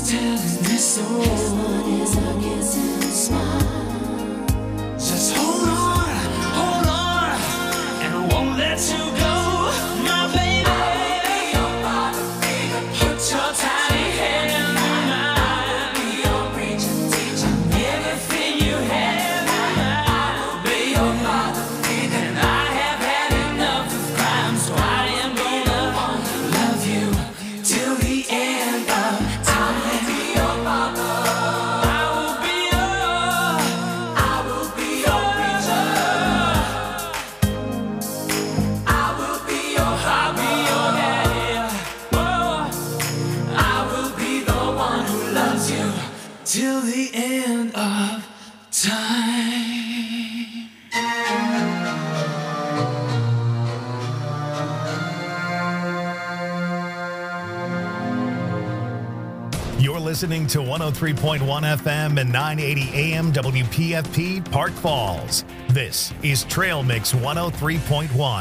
telling me so. Just hold on, and I won't let you go, my baby. Put your tiny hand in mine. Everything you have, I'll be your father. And I have had enough of crime, so I am gonna love you till the end of time. I will be your father. I will be your preacher. I will be your daddy. Oh, I will be the one who loves you till the end of time. You're listening to 103.1 FM and 980 AM WPFP Park Falls. This is Trail Mix 103.1.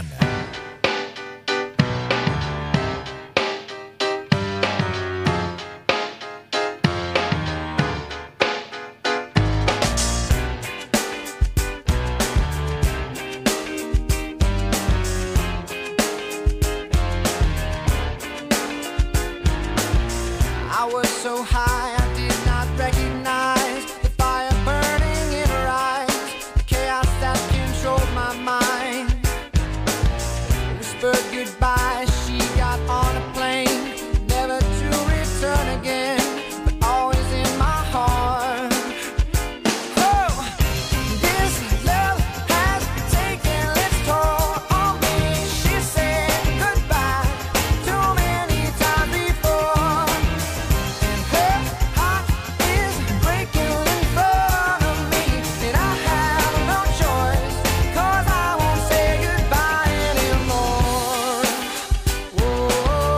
I was so high I did not recognize the fire burning in her eyes, the chaos that controlled my mind. Whispered goodbye, she got on a plane, never to return again, but always in my heart. Oh, this love has taken its toll on me. She said goodbye too many times before. Her heart is breaking in front of me, and I have no choice, 'cause I won't say goodbye anymore. Whoa,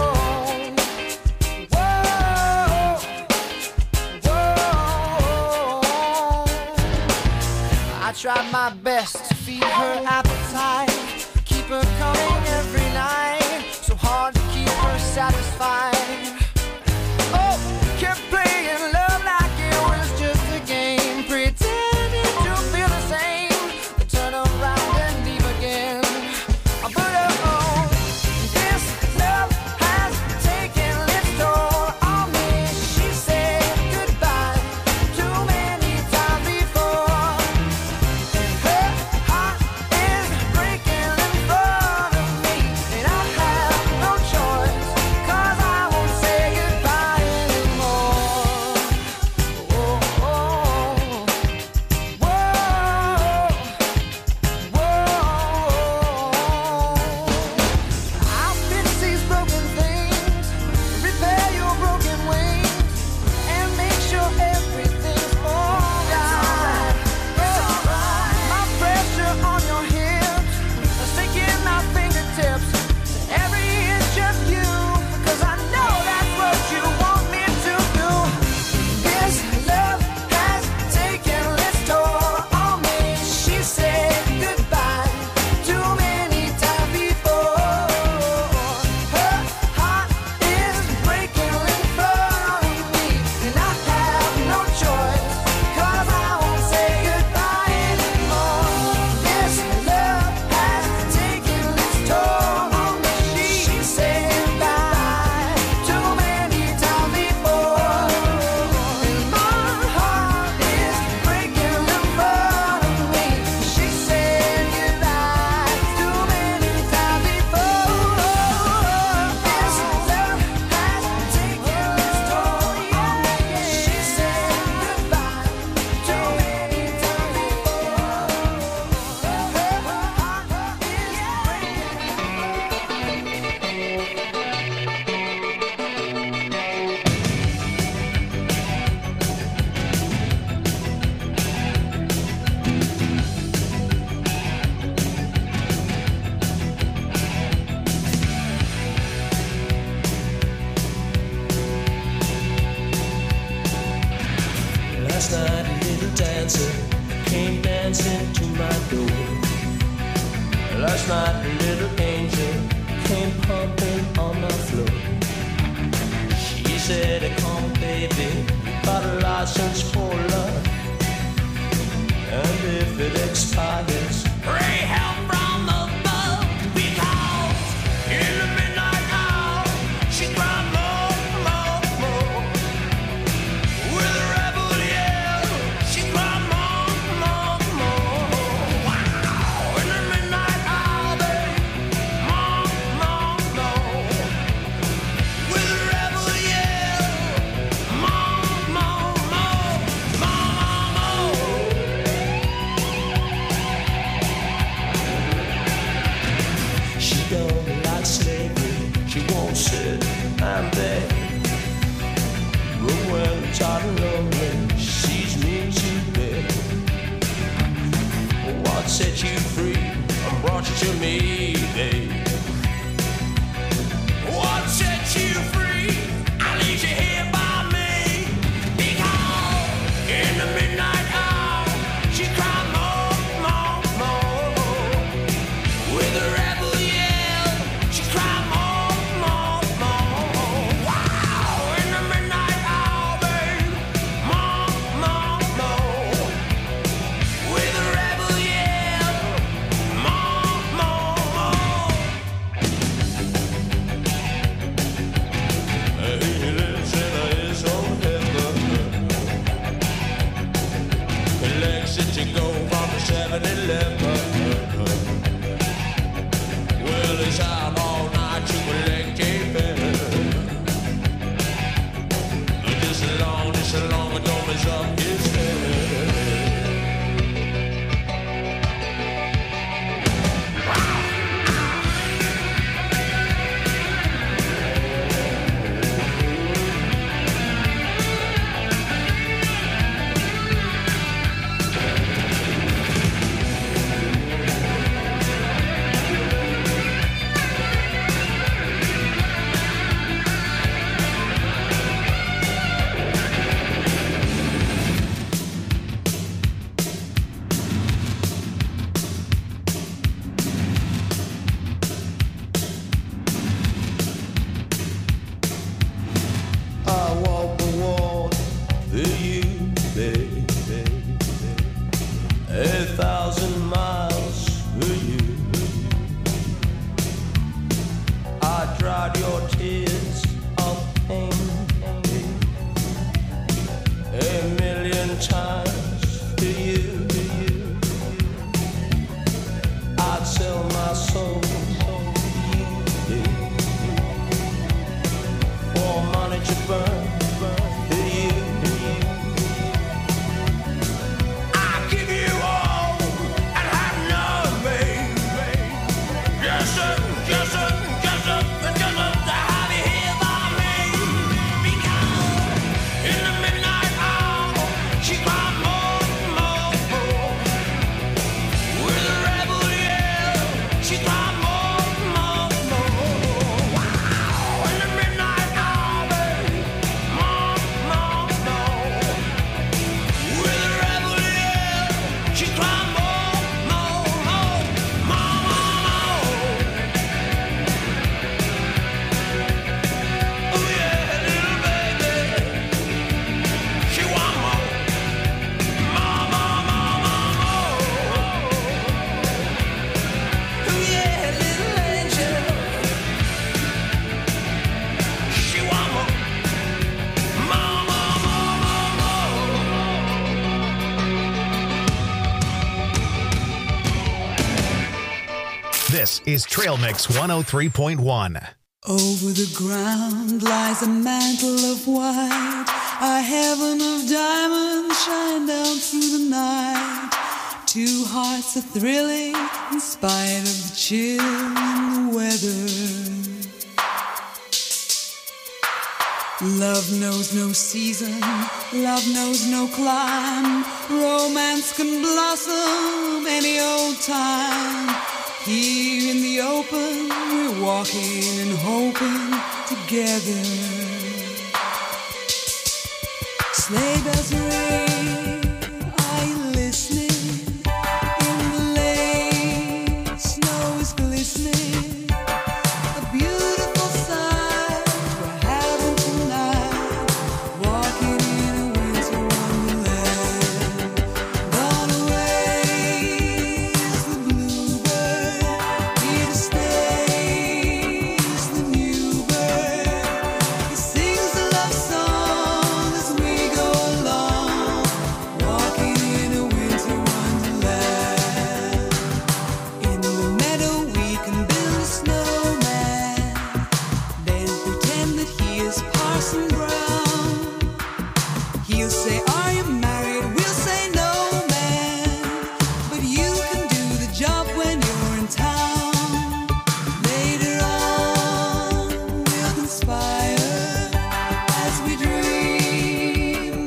whoa, whoa. I tried my best to feed her appetite, keep her coming every night, so hard to keep her satisfied. Oh, kept playing love like it was just a game, pretending to feel the same, but turn around and leave again. But oh, this love has taken its toll on me. She said goodbye too many times before, and her heart is breaking in front of me, and I have no choice, 'cause I won't say goodbye anymore. Whoa, whoa, I'll fix these broken things, repair your broken wings, and make sure everything's alright. My pressure on your hips, sinking my fingertips, every inch of you, 'cause I know that's what you want me to do. This love has taken its toll on me. She said goodbye too many times before. Her heart is breaking in front of me, and I have no choice, 'cause I won't say goodbye anymore. This love has taken its toll on me. She said goodbye too many times before, and my heart is breaking in front of me. She said goodbye too many times before. This love has taken its toll on me. She said goodbye too many times before. Her heart Last night a little dancer came dancing to my door. Last night a little angel came pumping on my floor. She said, come baby, tired and lonely, she sees me to bed. What set you free and brought you to me, babe? What set you free? I leave you here by me. Because in the midnight hour, she cried more, more, more. With a rebel yell, she cried more, more, more. Wow! In the midnight hour, babe, more, more, more. With a rebel yell, more, more, more. He lives in his own heaven. Collects it to go from the 7-Eleven. Well, he's out all night to collect a fare. Just as long as don't mess up his head. I walk the walk for you, babe. 1,000 miles for you. I dried your tears of pain 1,000,000 times for you. I'd sell my soul for you, babe. For money to burn for you. I give you all and have none, babe. Yes, sir, yes, sir, yes, sir, yes, sir, to have you here by me. Because in the midnight hour, she cried more, more, more. With a rebel yell, she cried more, more, more. Wow, in the midnight hour, babe, more, more, more. With a rebel yell, she cried more, more, more, more, more. Oh yeah, little baby, she want more, more, more, more, more, more. Oh yeah, little angel, she want more, more, more, more, more, more. This is Trail Mix 103.1. Over the ground lies a mantle of white, a heaven of diamonds shine down through the night. Two hearts are thrilling in spite of the chill in the weather. Love knows no season, love knows no clime. Romance can blossom any old time. Here in the open, we're walking and hoping together. Sleigh bells ring, are you listening? In the lane, snow is glistening. A beautiful sight we're having tonight. Walking in a winter wonderland. Gone away is the bluebird. Here to stay is the new bird. He sings a love song as we go along. Walking in a winter wonderland. In the meadow we can build a snowman. Then pretend that he is Parson Brown. He'll say, are you married? We'll say, no, man. But you can do the job when you're in town. Later on, we'll conspire as we dream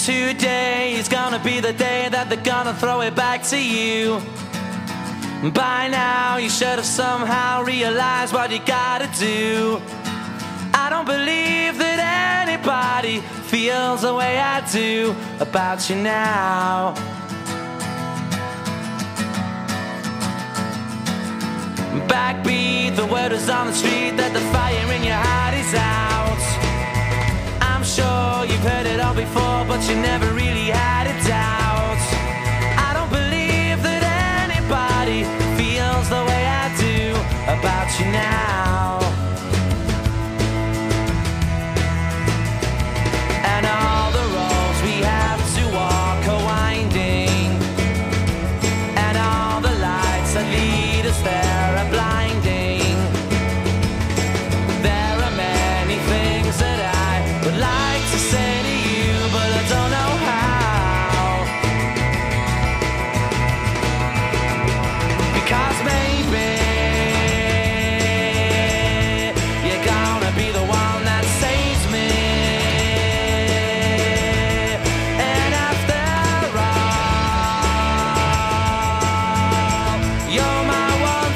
Today is gonna be the day that they're gonna throw it back to you. By now you should have somehow realized what you gotta do. I don't believe that anybody feels the way I do about you now. Backbeat, the word is on the street that the fire in your heart is out. I'm sure you've heard it all before, but you never really had a doubt. I don't believe that anybody feels the way I do about you now. And all the roads we have to walk are winding, and all the lights that lead us there are blinding. There are many things that I would like to say to you, but I don't know how. Because maybe you're gonna be the one that saves me. And after all, you're my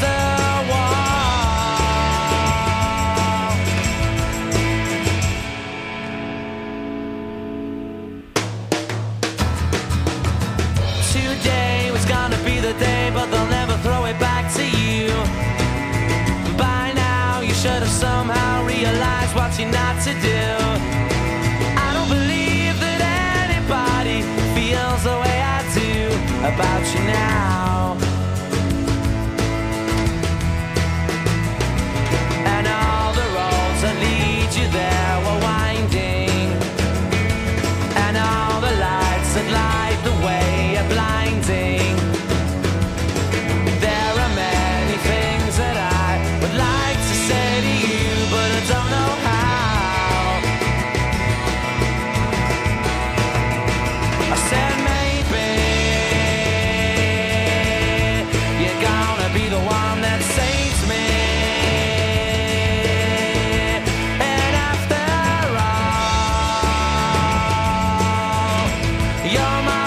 Today was gonna be the day, but they'll never throw it back to you. By now you should have somehow realized what you're not to do. I don't believe that anybody feels the way I do about you now. And all the roads that lead you there were winding, and all the lights that light the way are blinding. There are many things that I would like to say to you, but I don't know how. I said maybe you're gonna be the one that saves me. And after all, you're my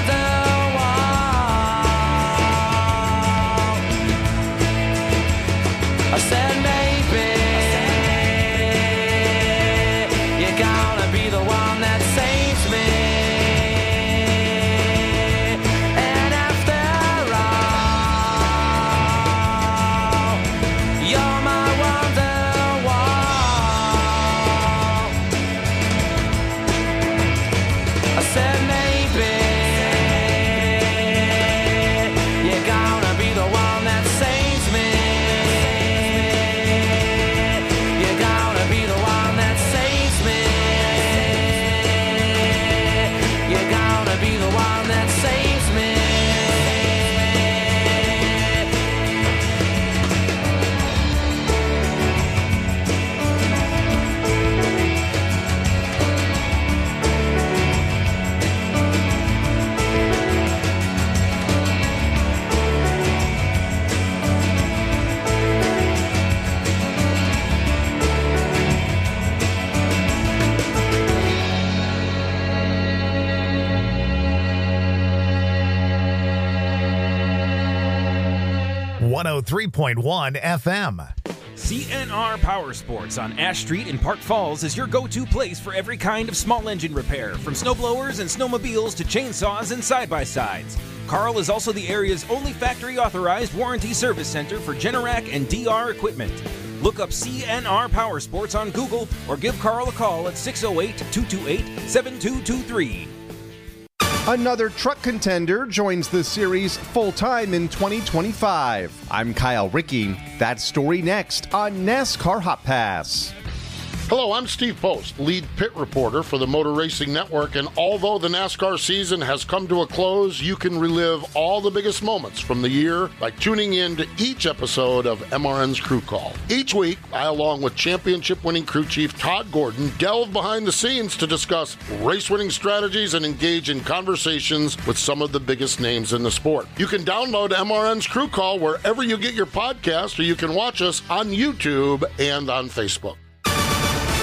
I said maybe you're gonna be the one that saves me. And after all, you're my Wonderwall. I said maybe you're gonna be the one that saves me. .1 FM. CNR Power Sports on Ash Street in Park Falls is your go-to place for every kind of small engine repair, from snowblowers and snowmobiles to chainsaws and side-by-sides. Carl is also the area's only factory-authorized warranty service center for Generac and DR equipment. Look up CNR Power Sports on Google or give Carl a call at 608-228-7223. Another truck contender joins the series full-time in 2025. I'm Kyle Rickey. That story next on NASCAR Hot Pass. Hello, I'm Steve Post, lead pit reporter for the Motor Racing Network, and although the NASCAR season has come to a close, you can relive all the biggest moments from the year by tuning in to each episode of MRN's Crew Call. Each week, I, along with championship-winning crew chief Todd Gordon, delve behind the scenes to discuss race-winning strategies and engage in conversations with some of the biggest names in the sport. You can download MRN's Crew Call wherever you get your podcast, or you can watch us on YouTube and on Facebook.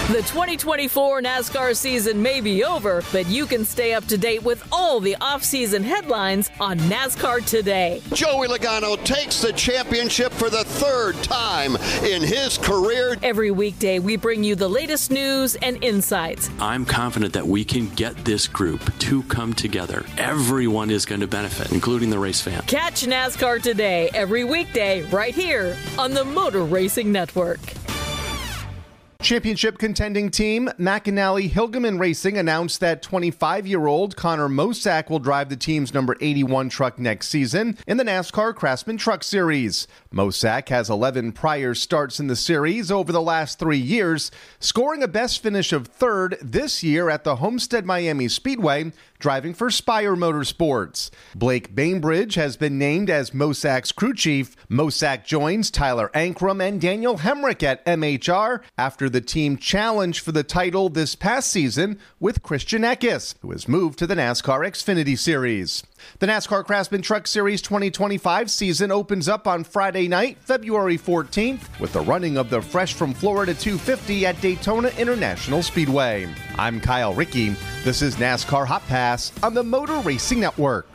The 2024 NASCAR season may be over, but you can stay up to date with all the off-season headlines on NASCAR Today. Joey Logano takes the championship for the third time in his career. Every weekday, we bring you the latest news and insights. I'm confident that we can get this group to come together. Everyone is going to benefit, including the race fan. Catch NASCAR Today every weekday right here on the Motor Racing Network. Championship contending team McAnally Hilgeman Racing announced that 25-year-old Connor Mosack will drive the team's number 81 truck next season in the NASCAR Craftsman Truck Series. Mosack has 11 prior starts in the series over the last 3 years, scoring a best finish of third this year at the Homestead Miami Speedway, driving for Spire Motorsports. Blake Bainbridge has been named as Mosack's crew chief. Mosack joins Tyler Ankrum and Daniel Hemrick at MHR after the team challenged for the title this past season with Christian Eckes, who has moved to the NASCAR Xfinity Series. The NASCAR Craftsman Truck Series 2025 season opens up on Friday night, February 14th, with the running of the Fresh from Florida 250 at Daytona International Speedway. I'm Kyle Rickey. This is NASCAR Hot Pass on the Motor Racing Network.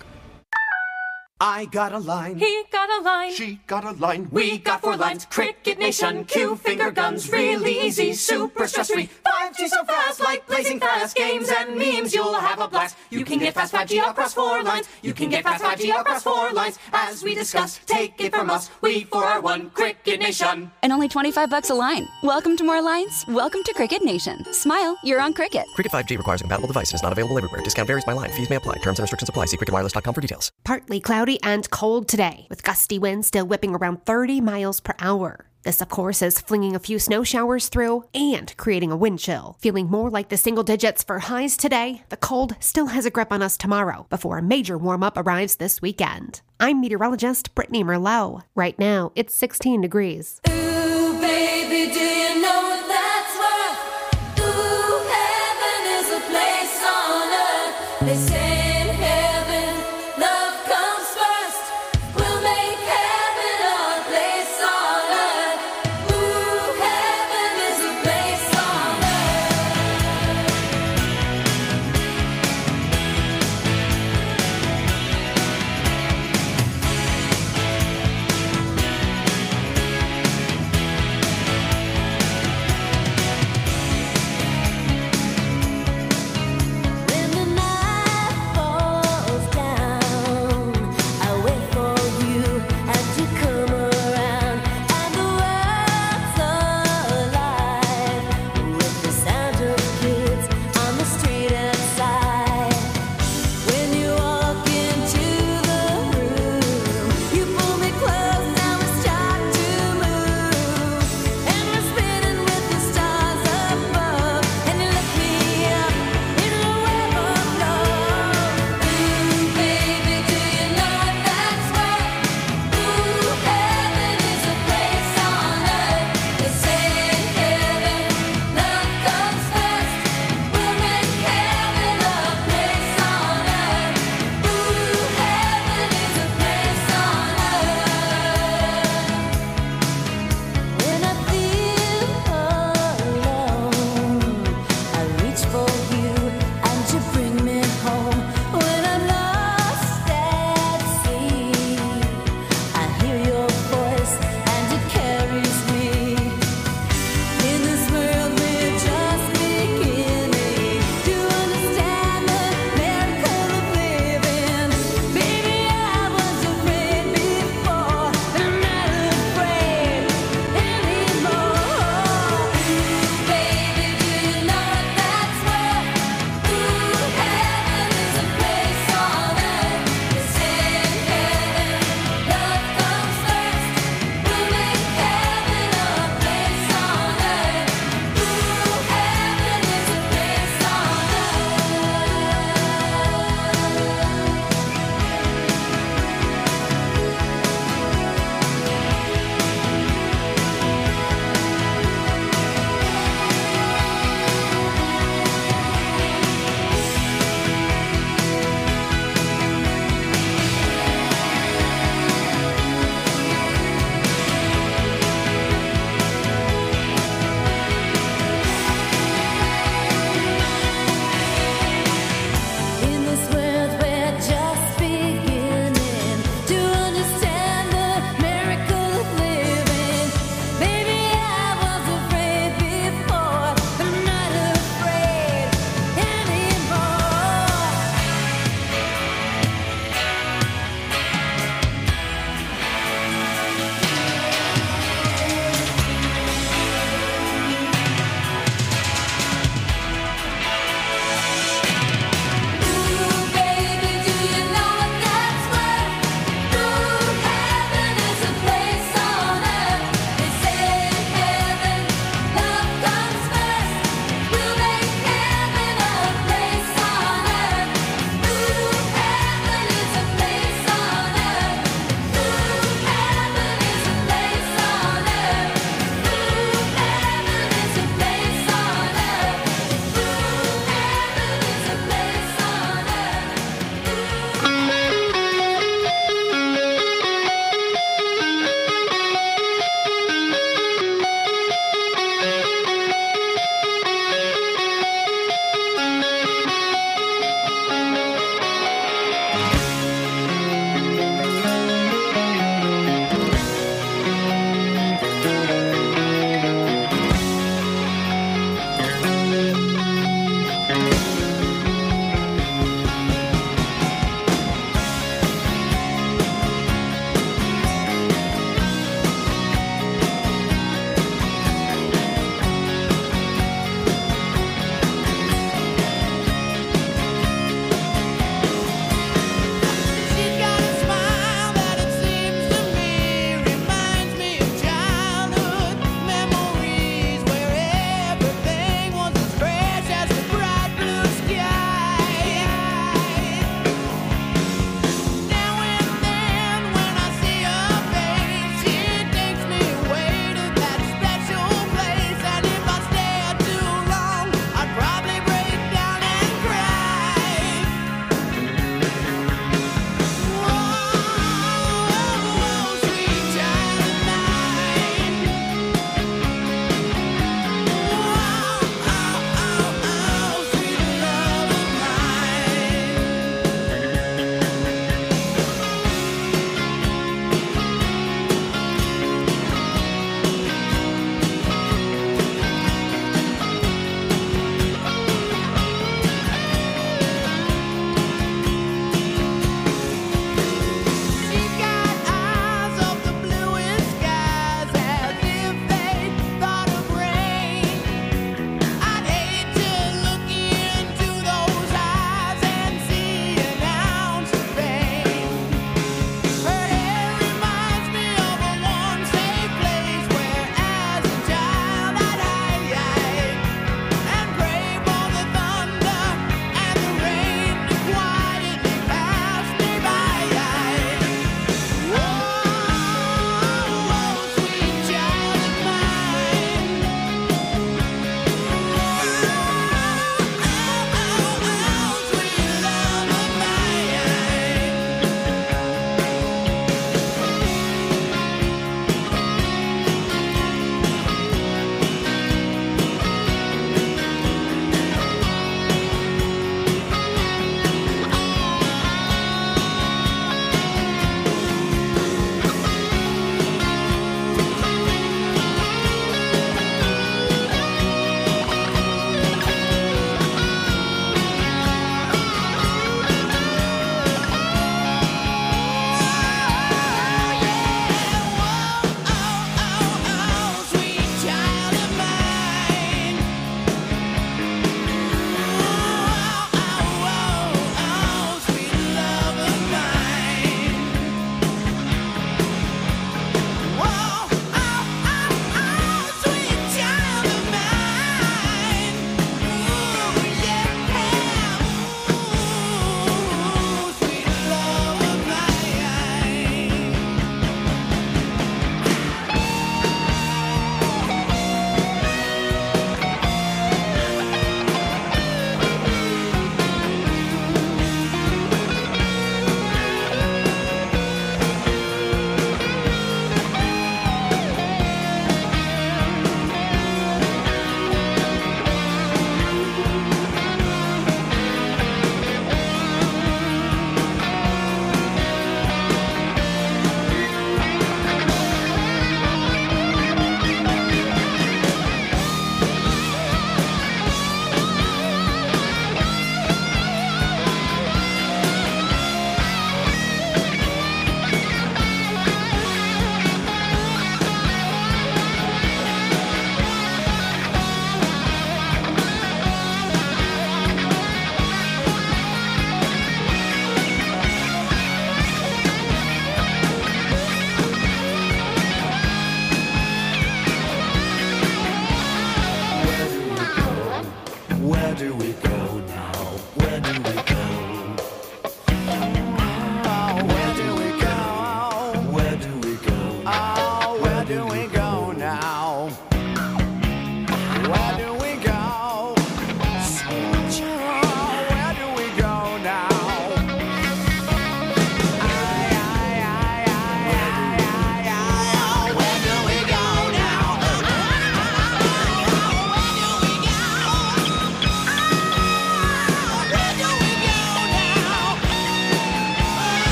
I got a line. He got a line. She got a line. We got 4 lines. Cricket Nation, Q finger guns, really easy, super stress-free. 5G so fast, like blazing fast. Games and memes, you'll have a blast. You can get fast 5G across 4 lines. You can get fast 5G across 4 lines. As we discuss, take it from us. We 4R1 Cricket Nation. And only $25 a line. Welcome to more lines. Welcome to Cricket Nation. Smile, you're on Cricket. Cricket 5G requires a compatible device and is not available everywhere. Discount varies by line. Fees may apply. Terms and restrictions apply. See cricketwireless.com for details. Partly cloudy and cold today, with gusty winds still whipping around 30 miles per hour. This, of course, is flinging a few snow showers through and creating a wind chill. Feeling more like the single digits for highs today, the cold still has a grip on us tomorrow before a major warm-up arrives this weekend. I'm meteorologist Brittany Merlot. Right now, it's 16 degrees. Ooh, baby, do you know that's worth? Ooh, heaven is a place on earth. They say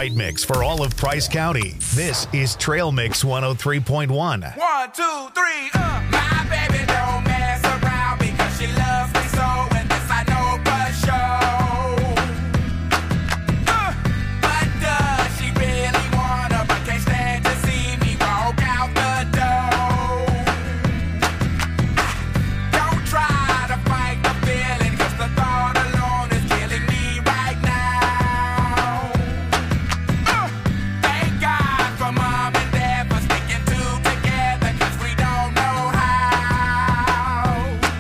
right mix for all of Price County. This is Trail Mix 103.1. 1, 2, 3, My baby don't mess around because she loves me so, and this I know for sure. But does she really wanna, but can't stand to see me walk out the door? Don't try to fight the feeling, cause the thought alone is killing me right now. Thank God for mom and dad for sticking two together, cause we don't know how.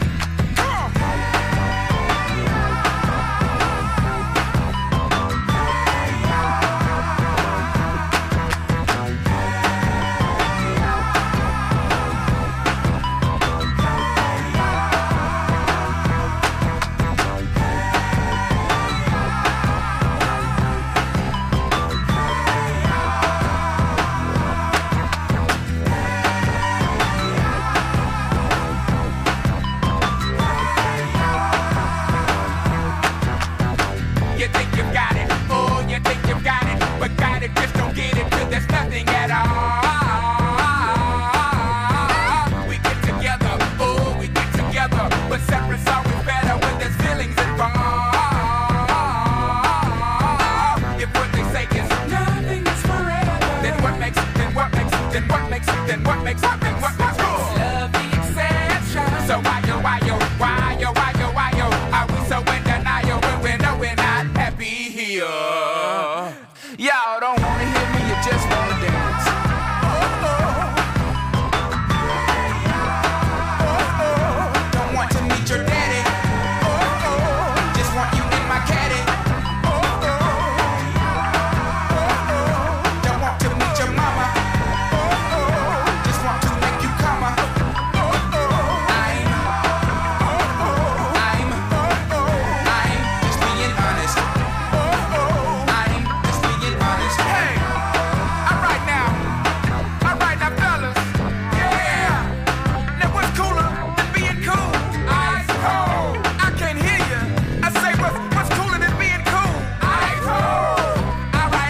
You think you've got it, oh, you think you've got it, but got it, just don't get it till there's nothing at all. We get together, oh, we get together, but separate's always better when there's feelings involved. If what they say is nothing is forever, then what makes it, then what makes it, then what makes it, then what makes it, then what makes it? Love the exception. So why yo, are we so in denial when we know we're not happy here? Y'all don't wanna hear me, you just wanna dance. Don't want to meet your daddy. Just want you in my caddy. Don't want to meet your mama. Just want to make you come. I'm just being honest. I'm just being honest. Hey, all right now, fellas. Yeah. Now what's cooler than being cool? Ice cold. I can't hear you. I say what's cooler than being cool? Ice cold. All right.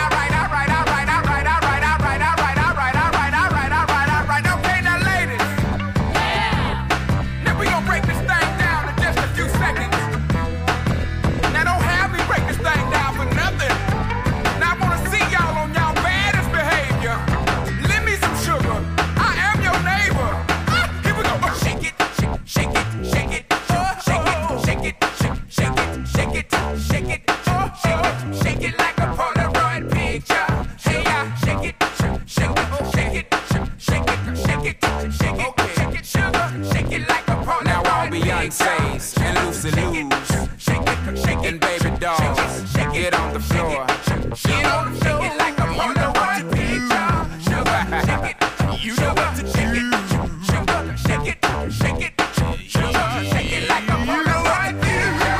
Okay, now ladies. Now we gonna break this thing down in just a few seconds. Now don't have me break this thing down for nothing. Now I wanna see y'all on y'all baddest behavior. Lend me some sugar. I am your neighbor. Here we go. Shake it, shake it, shake it, shake it, shake it, shake it, shake it, shake it, shake it like a Polaroid picture. Hey, shake it, shake it, shake it, shake it, shake it, shake it, sugar, shake it like a Polaroid. Now all Beyonce's and Lucy Lou's and Baby Dolls, get on the floor. Get on the floor like a Polaroid picture. Sugar, shake it, you know what to shake it. Sugar, shake it, shake it, sugar, shake it like a Polaroid picture.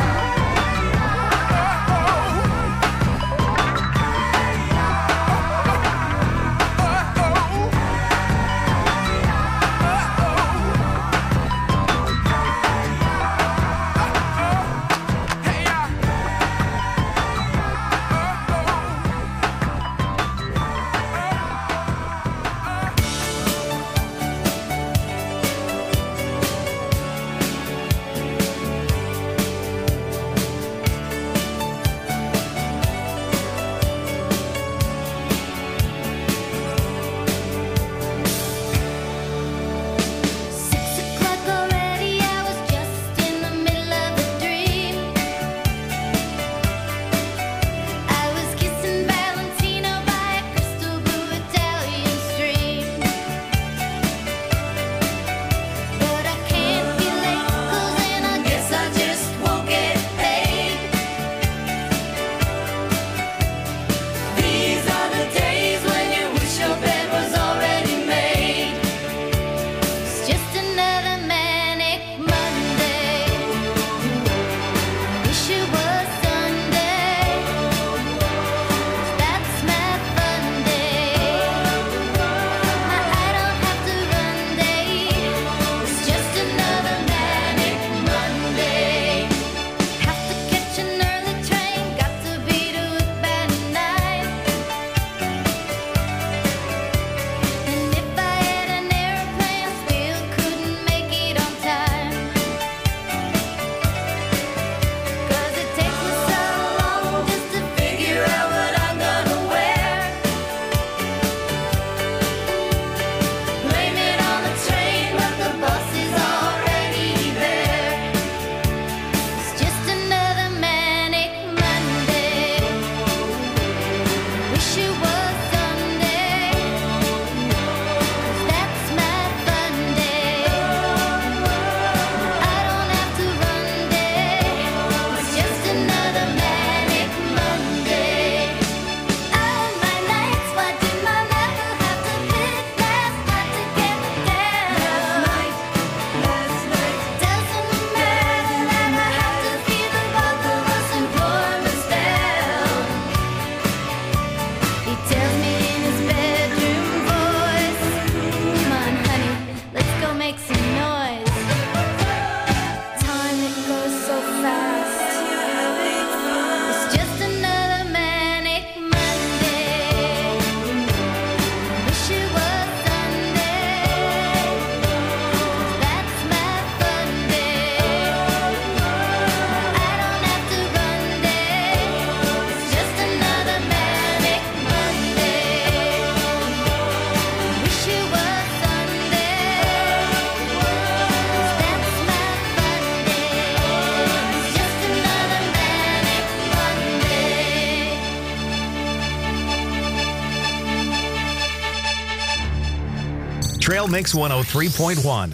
Trail Mix 103.1.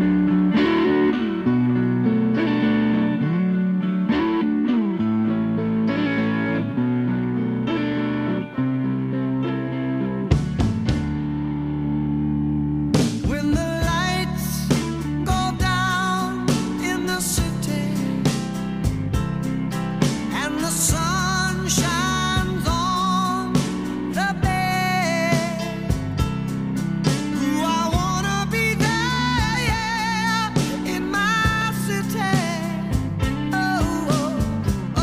When the lights go down in the city and the sun shines on the bay, ooh, I wanna be there, yeah, in my city. Oh, oh,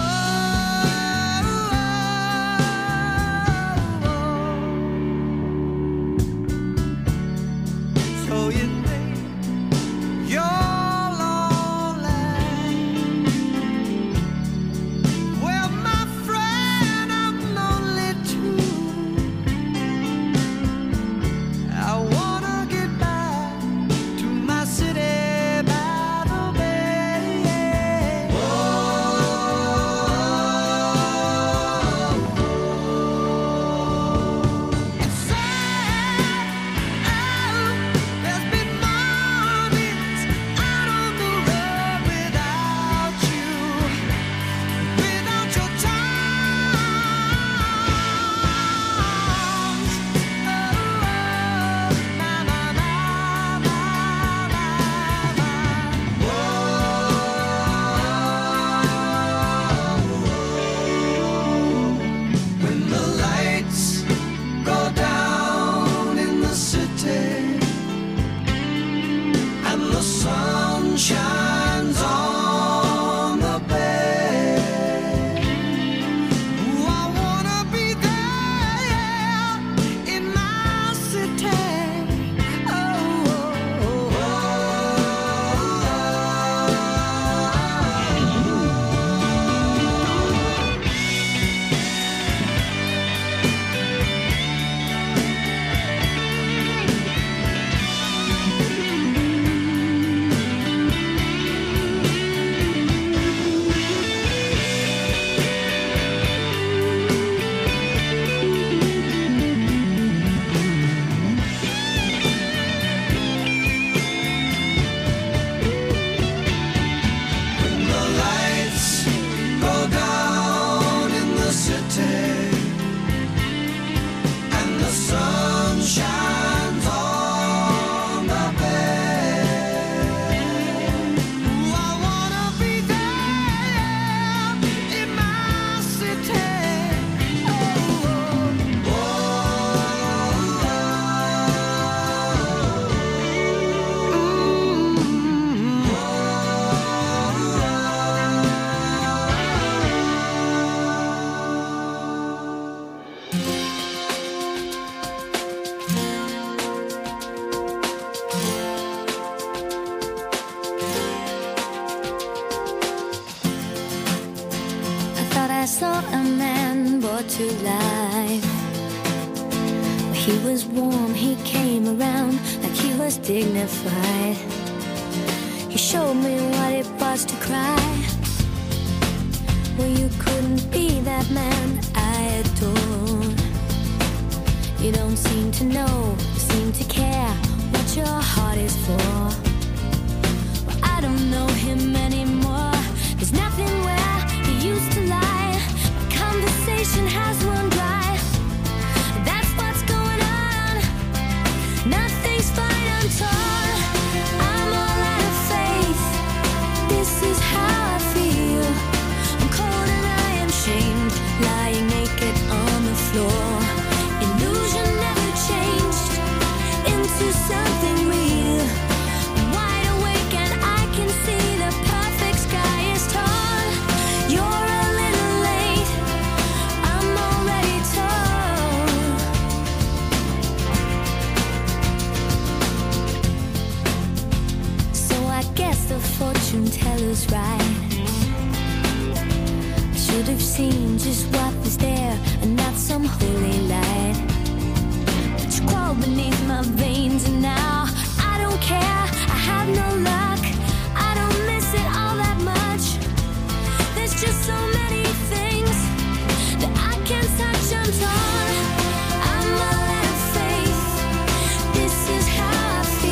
oh. So you think you're lonely? Well, my friend, I'm lonely too. I wanna get back to my city by the bay. It's sad. There's been mornings out on the road without you, without your charms. Oh, na na na na na na. When the lights go down in the city and the sun shines on the bay, ooh, I wanna be there, yeah, in my city. Oh, oh, when the lights go down in the city and the sun shines on the bay, ooh, I wanna be there in my city. I thought I saw a man brought to life. He was warm, he came around like he was dignified. He showed me what it was to cry. Well, you couldn't be that man I adored. You don't seem to know, seem to care what your heart is for. Well, I don't know him anymore. There's nothing where he used to lie. My conversation has run dry. That's what's going on. Nothing's fine, I'm torn. I'm all out of faith. This is how I feel. I'm cold and I am shamed, lying naked on the floor. Illusion never changed into something real. I'm wide awake and I can see the perfect sky is torn. You're a little late, I'm already torn. So I guess the fortune teller's right. I should have seen just what was there and not some holy light. But you crawl beneath my veins and now I don't care. I have no luck. I don't miss it all that much. There's just so many things that I can't touch. I'm torn. I'm all out of faith. This is how I feel.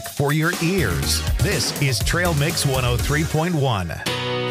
track for your ears. This is Trail Mix 103.1.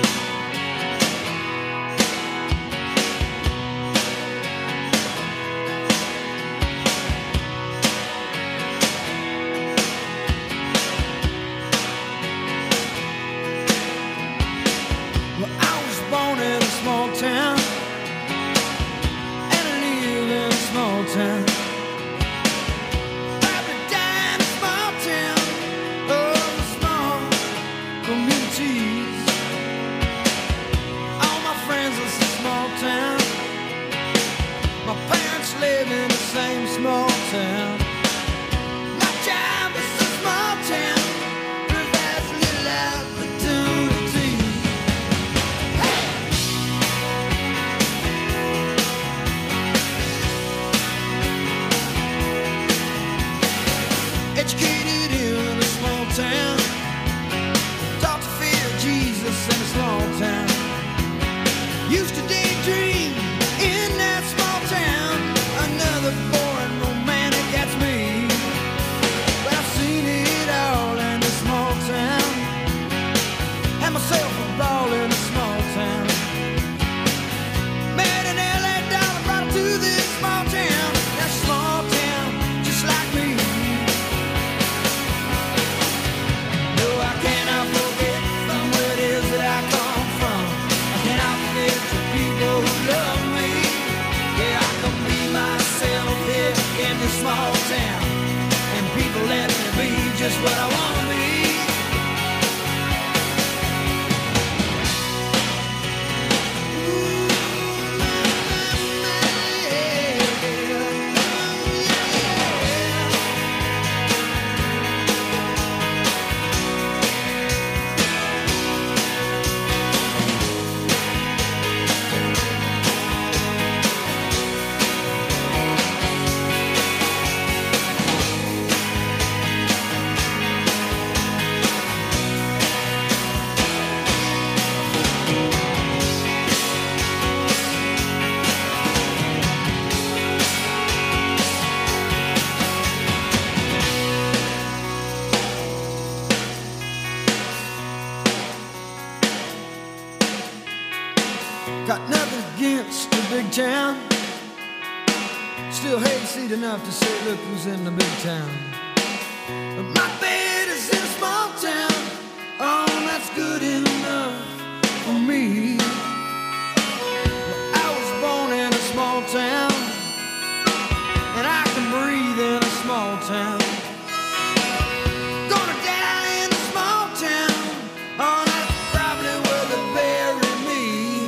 Got nothing against the big town. Still hayseed enough to say, look who's in the big town. But my bed is in a small town. Oh, that's good enough for me. Well, I was born in a small town, and I can breathe in a small town. Gonna die in a small town. Oh, that's probably where they bury me.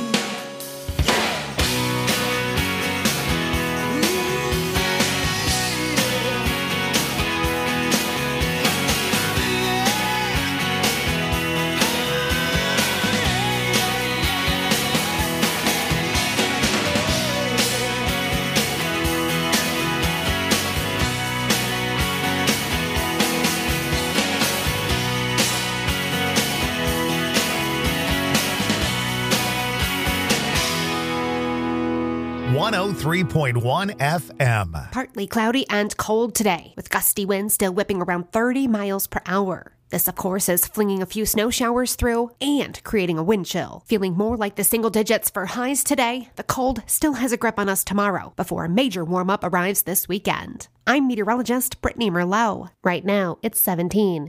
.1 FM. Partly cloudy and cold today, with gusty winds still whipping around 30 miles per hour. This, of course, is flinging a few snow showers through and creating a wind chill. Feeling more like the single digits for highs today, the cold still has a grip on us tomorrow before a major warm-up arrives this weekend. I'm meteorologist Brittany Merlot. Right now, it's 17.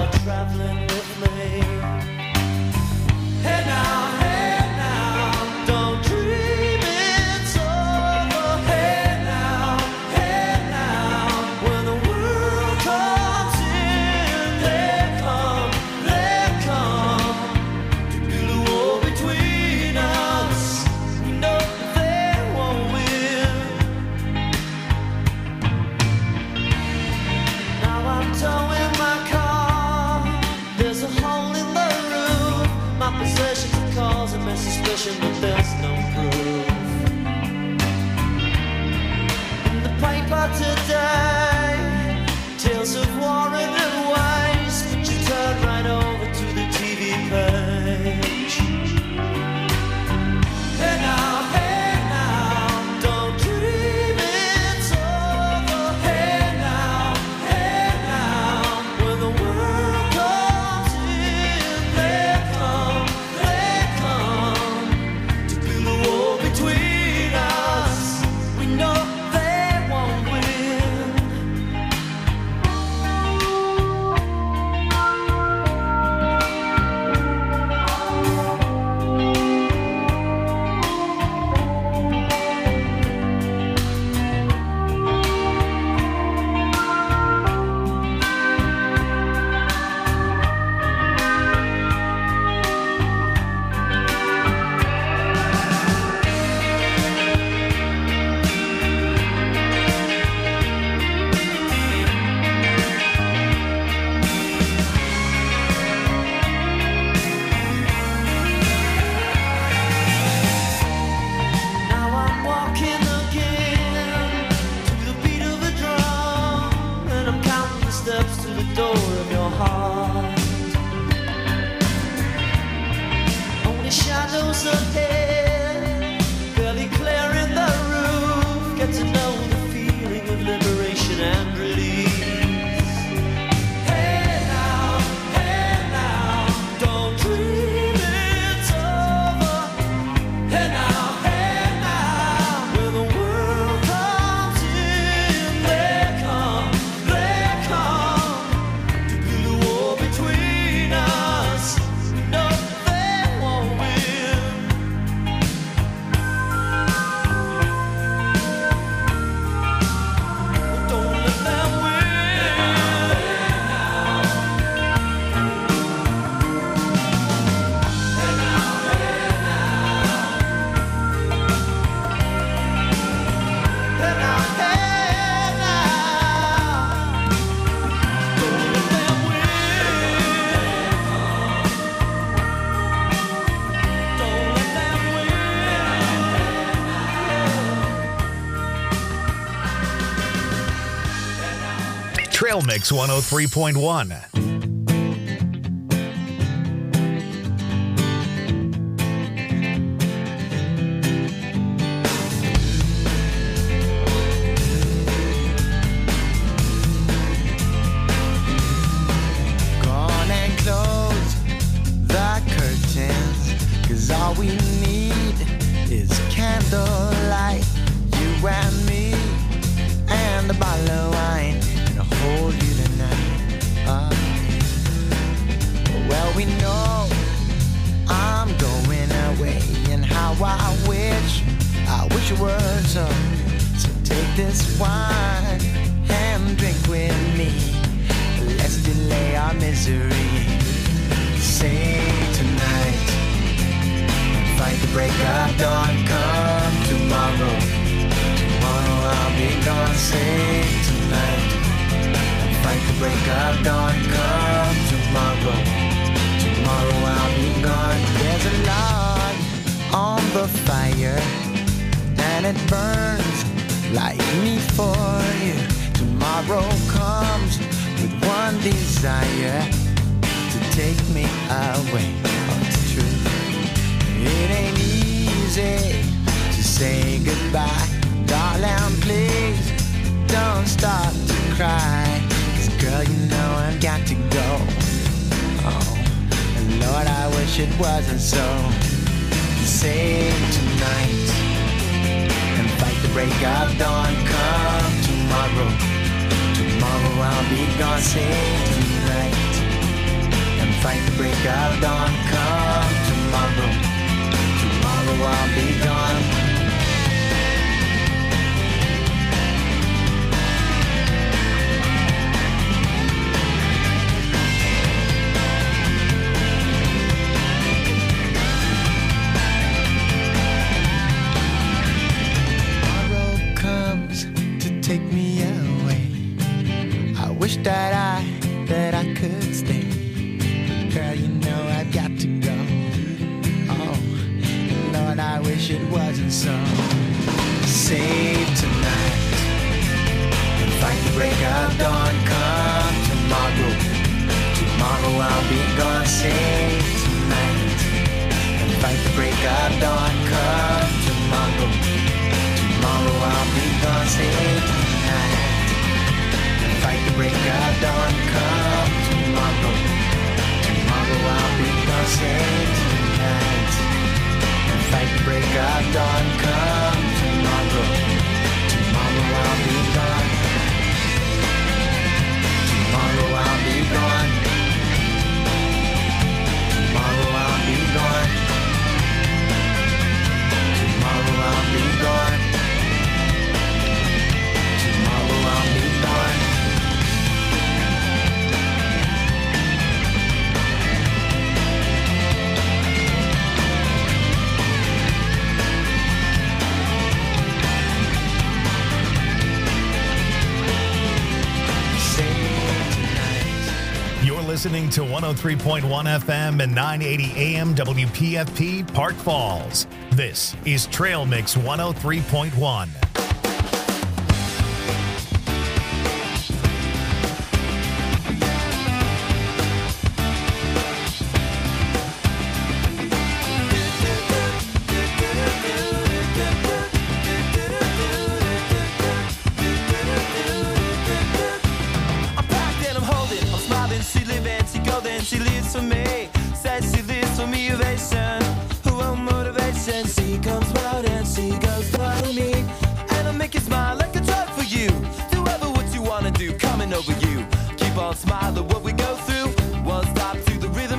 are traveling with me. Hey now, don't dream it's over. Hey now, when the world comes in, they come to build a wall between us. We know they won't win. Now I'm towing my car. There's a hole in the roof. My possessions are causing me suspicion, but there's no proof. In the paper today, tales of war and waste, but you turn right over to the TV page. Hey now, don't dream it's over. Hey now, when the world comes in, they come to build a wall between us. We know they won't win. Now I'm walking again to the beat of a drum, and I'm counting the steps to the door of your heart. Only shadows ahead, barely clearing the roof. Get to know the feeling of liberation and release. Hey now, don't dream it's over. Hey now, when the world comes in, they come to build a wall between us. No, they won't win. Don't let them win. Trail Mix 103.1. Gone and close the curtains, 'cause all we need is candlelight. You and me, and a bottle of wine, and I'll hold you tonight. Well, we know I'm going away, and how I wish it were so. So take this wine and drink with me. Let's delay our misery. Say tonight, fight the break of dawn. Come tomorrow, I'll be gone. Say tonight, fight the break of dawn. Come tomorrow, I'll be gone. There's a log on the fire, and it burns like me for you. Tomorrow comes with one desire, to take me away. Oh, it's true. It ain't easy to say goodbye. Darling, please don't start to cry. 'Cause girl, you know I've got to go. Oh, and Lord, I wish it wasn't so. Save tonight and fight the break of dawn. Come tomorrow, I'll be gone. Save tonight fight the break of dawn. Come tomorrow, tomorrow I'll be gone. Tomorrow comes to take me away. I wish that I could stay. Girl, you know I've got to go. Oh, Lord, I wish it wasn't so. Save tonight and fight the break of dawn. Come tomorrow, tomorrow I'll be gone. Save tonight and fight the break of dawn. Come tomorrow, tomorrow I'll be gone. Save tonight and fight the break of dawn. Come tomorrow, tomorrow I'll be gone. Save tonight and fight the break of dawn. Come tomorrow, tomorrow I'll be gone. Tomorrow I'll be gone. Tomorrow I'll be gone. Tomorrow I'll be gone. Tomorrow I'll be gone. You're listening to 103.1 FM and 980 AM WPFP Park Falls. This is Trail Mix 103.1. I'm packed and I'm holding, I'm smiling, she living, she golden, she lives for me. Says she lives for me, ovation, who won't motivation. She comes round and she goes for me, and I'll make you smile like a drug for you. Do ever what you wanna do, coming over you. Keep on smiling, what